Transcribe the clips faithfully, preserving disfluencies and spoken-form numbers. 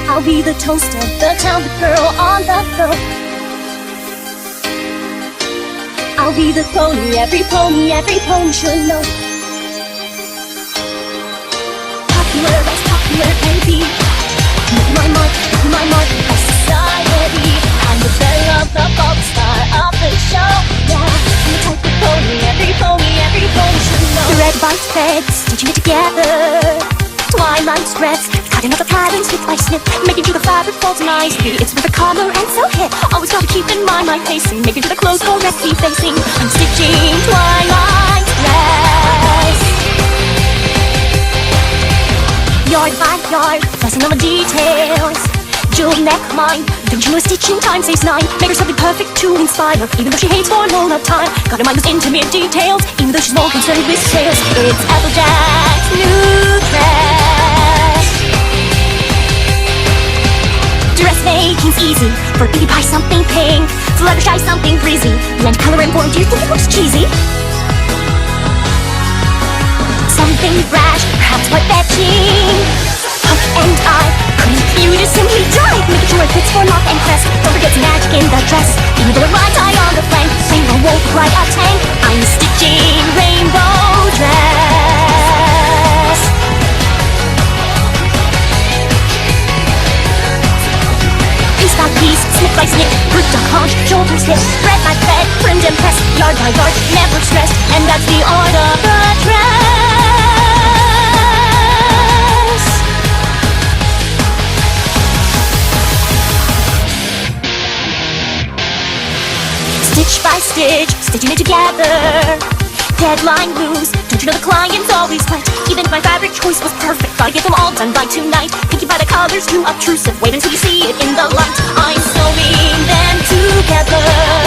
I'll be the toast of the town, the girl on the go. I'll be the pony, every pony, every pony should know. Popular as popular can be. Make my mark, make my mark by society. I'm the belle of the pop star of the show. Yeah, I'm the type of pony, every pony, every pony should know. The red, white threads, stitching it together. Twilight's dress, cutting up the pattern snip by snip, making sure the fabric folds nicely. It's with a collar and so hip. Always gotta keep in mind my pacing, making sure the clothes correctly facing. I'm stitching Twilight's dress. Yard by yard, fussing on the details. Jewel neckline, don't you know stitching time saves nine? Make her something perfect to inspire, even though she hates for loan of time. Gotta mind those intimate details, even though she's more concerned with sales. It's Applejack's new dress. Dressmaking's easy, for baby pie something pink, Fluttershy something breezy, blend color and form. Do you think it looks cheesy? Something brash, perhaps quite fetching. Puff and I, pretty cute is simply jive, making sure it fits for lock and crest. Don't forget the magic in the dress, even though it rides high on the flank. Rainbow won't look like a tank. I'm stitching rainbow dress. Piece by piece, snip by snip, root to haunch, shoulders hip, thread by thread, trimmed and pressed, yard by yard, never stressed. And that's the art of the dress. Stitch by stitch, stitching it together. Deadline moves, don't you know the client's always right? Even if my fabric choice was perfect, gotta get them all done by tonight. Picky by the colors, too obtrusive, wait until you see it in the light. I'm sewing them together.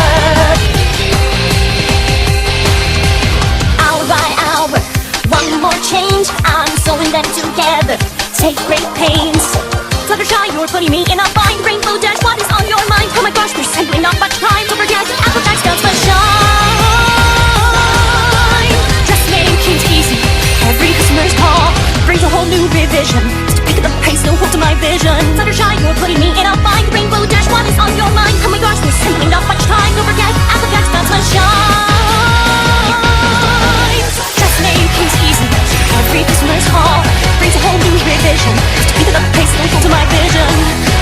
Hour by hour, one more change, I'm sewing them together. Take great pains. Fluttershy, you're putting me in a bind. Rainbow Dash, what is on your mind? Oh my gosh, there's simply not much time. Don't forget, Applejack's does the shine. Dressmaking's easy, every customer's call brings a whole new revision. Just pick up the pace, no hold to my vision. Fluttershy, you're putting me in a bind. Rainbow Dash, what is on your mind? Oh my gosh, there's simply not much time. Don't forget, Applejack's does the shine. Dressmaking's easy, every customer's call brings a whole new revision. Just pick up the pace, no hold to my vision.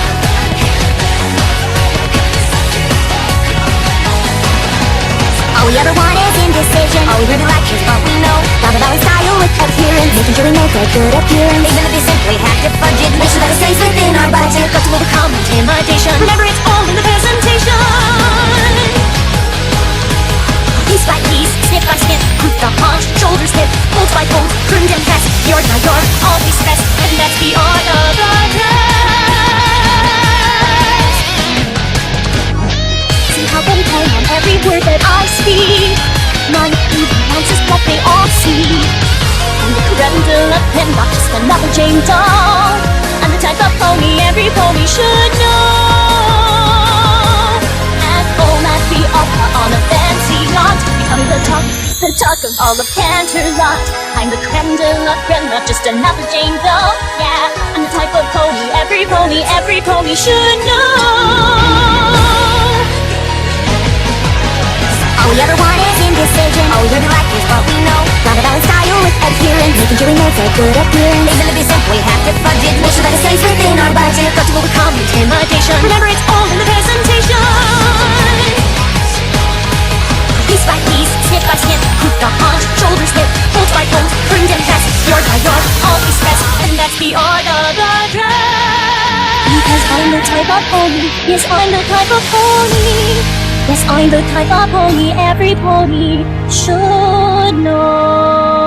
All we ever want is indecision. All we really like is what we know. Now the balance style with adherence, making sure we make a good appearance. Even if we simply have to budget, make sure that it stays within our budget. Got to overcome intimidation. Remember, it's all in the presentation. Piece by piece, snip by snip, root the haunch, shoulders hip, fold by fold, trimmed and pressed, yard by yard, always stressed. And that's the art of the dress. See how they play on every word that I speak. My nuance is what they all see. I'm the creme de la creme, not just another Jane doll. I'm the type of pony every pony should know. At home at the opera on a fancy yacht, becoming the talk, the talk of all of Canterlot. I'm the creme de la creme, not just another Jane doll. Yeah, I'm the type of pony every pony, every pony should know. All we ever want is indecision. All we really like is what we know. Not a balanced style with adherence, making sure we make a good appearance. Even if we simply have to budget, make sure that it stays within our budget. Got to overcome intimidation. Remember, it's all in the presentation. Piece by piece, snip by snip, root the haunch, shoulders hip, fold by fold, trimmed and pressed, yard by yard, always stressed. And that's the art of the dress. Because I'm the type of pony. Yes, I'm the type of pony. Yes, I'm the type of pony every pony should know.